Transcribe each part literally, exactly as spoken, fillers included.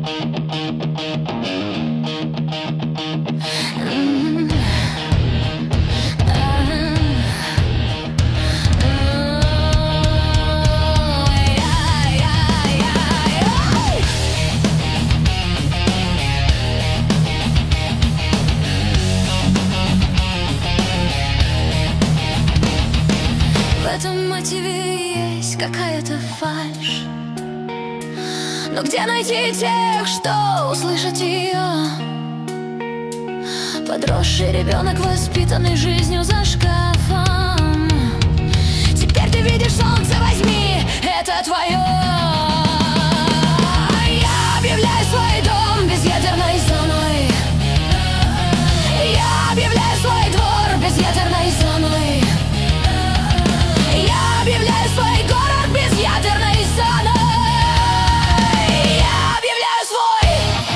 В этом мотиве есть какая-то фальшь, но где найти тех, что услышать ее? Подросший ребенок, воспитанный жизнью за шкафом. Теперь ты видишь солнце, возьми, это твое. Я объявляю свой дом безъядерной зоной. Я объявляю свой двор безъядерной зоной. Я объявляю свой город безъядерной зоной. Я объявляю свой.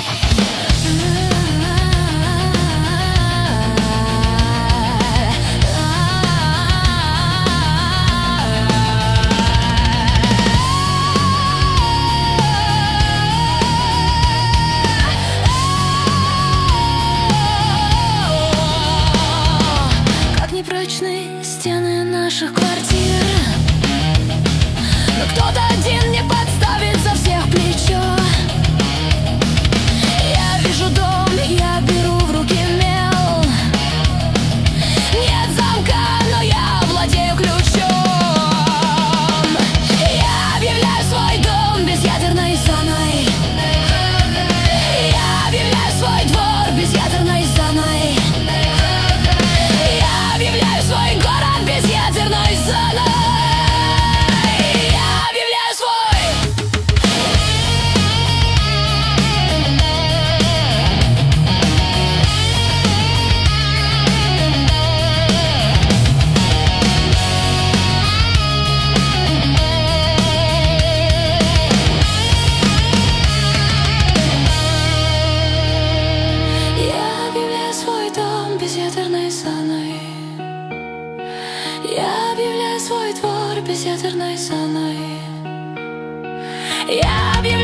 Как непрочны стены наших квартир, но кто-то один не подставит за всех плечо. Я вижу дом, я беру в руки мел. Нет замка, но я владею ключом. Я объявляю свой дом безъядерной зоной. Я объявляю свой двор безъядерной зоной. Я объявляю свой город безъядерной зоной. Безъядерной зоной. Я объявляю свой двор безъядерной зоной. Я объявляю